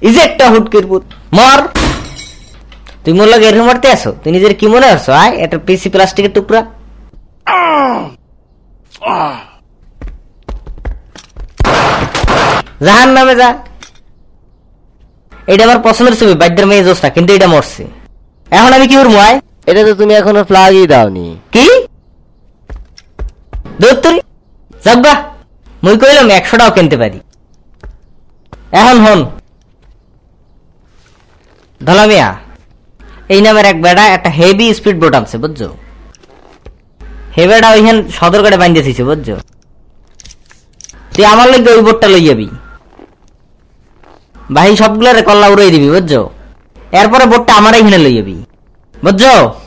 ইজে একটা হুটকির পুত মর। তুই মোর লগে এরকম মারতে আসো? তুই নিজের কি মনে করছো? আয় একটা পিসি প্লাস্টিকের টুকরা। জাহান নামে যা। এটা আমার পছন্দের ছবি, বাইদের মেয়ে জোসটা, কিন্তু এটা মরছে। এখন আমি কি করবো? আয়, এটা তো তুমি এখনো ফ্লাগই দাওনি। কি দত্তরি যাবা? মুই কইলাম 100টাও কিনতে পারি। এখন হন ধলামিয়া, এই নামের এক বেড়া একটা হেভি স্পিড বোট আনছে বুঝছো। হে বেড়া ওইখান সদরঘাটে বাঁধিয়েছে বুঝছো। তুই আমার লাগে ওই বোটটা লই যাবি, ভাই সবগুলারে কল্লা উড়াই দিবি বুঝছো। এরপরে বোটটা আমার এখানে লই যাবি বুঝছো।